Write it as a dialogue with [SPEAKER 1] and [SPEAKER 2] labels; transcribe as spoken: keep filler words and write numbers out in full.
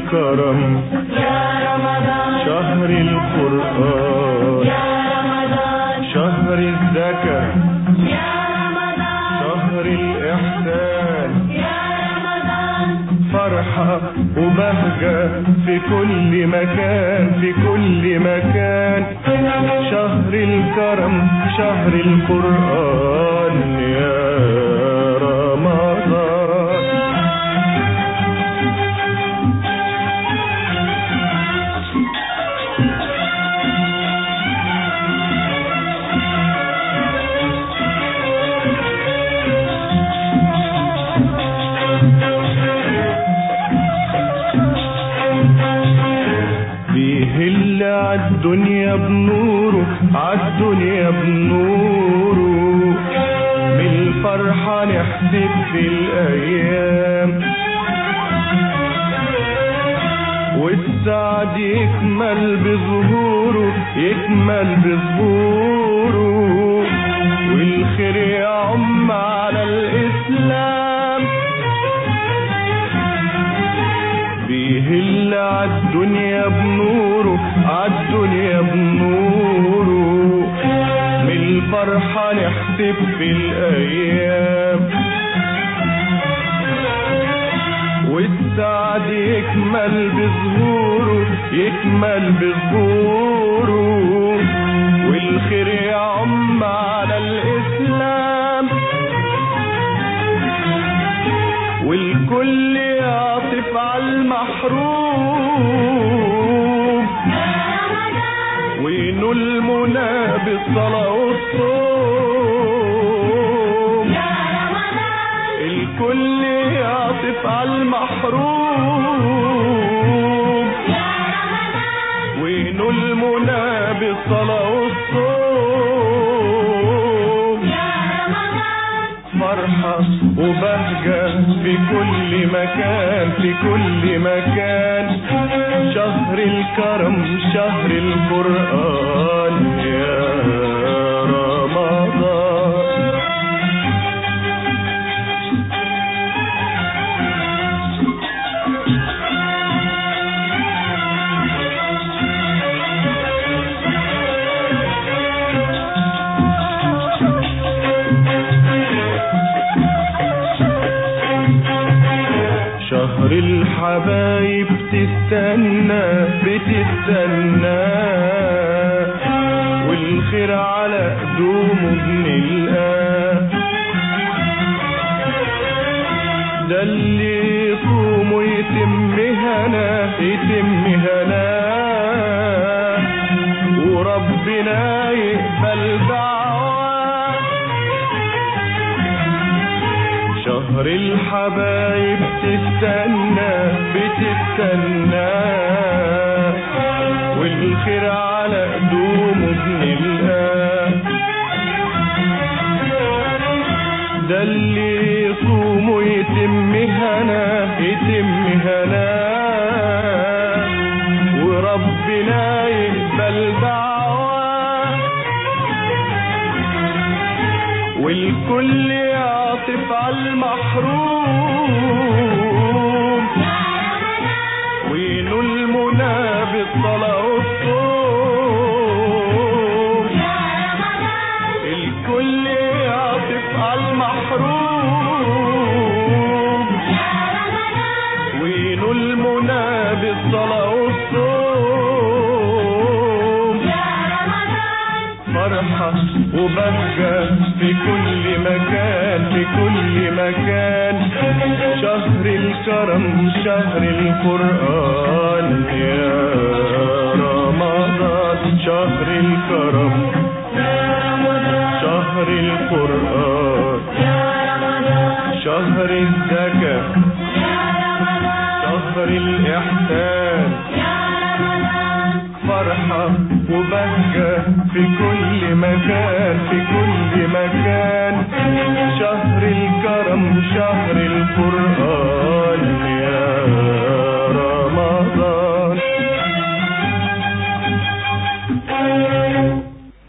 [SPEAKER 1] الكرم
[SPEAKER 2] يا رمضان،
[SPEAKER 1] شهر القرآن
[SPEAKER 2] يا رمضان،
[SPEAKER 1] شهر الزكاة
[SPEAKER 2] يا رمضان،
[SPEAKER 1] شهر الإحسان
[SPEAKER 2] يا رمضان،
[SPEAKER 1] فرحة وبهجة في كل مكان في كل مكان شهر الكرم شهر القرآن يا رمضان. بيهل عالدنيا بنوره عالدنيا بنوره من الفرحة نحسب في الأيام والسعد يكمل بظهوره يكمل بظهوره والخير يعم على الإسلام بيهل عالدنيا بنوره عالدنيا بنوره من الفرحة نحسب في الأيام والسعد يكمل بظهوره يكمل بظهوره والخير يعم على الإسلام والكل يعطف على المحروم وينول المنى بالصلاة والصوم الكل يعطف على المحروم وينول المنى بالصلاة والصوم فرحة وبهجة في كل مكان في كل مكان شهر الكرم شهر القرآن يا رمضان. شهر الحبايب تستنى بتستنى والخير على قدومه بنلقاه ده اللي يصوم يتم هنا يتم هنا وربنا يقبل دعواه شهر الحبايب تستنى بتستنى والخير على قدومه بنلقاه ده اللي يصوم يتم هنا يتم هنا وربنا يقبل دعواه والكل يعطف على المحروم وينول المنى بالصلاة والصوم الكل يعطف على المحروم وينول المنى بالصلاة والصوم فرحة وبهجة في كل مكان في كل مكان شهر الكرم شهر القرآن يا رمضان شهر الكرم شهر القرآن شهر الزكاة شهر الإحسان فرحة وبهجة في كل مكان في كل مكان شهر الكرم شهر القرآن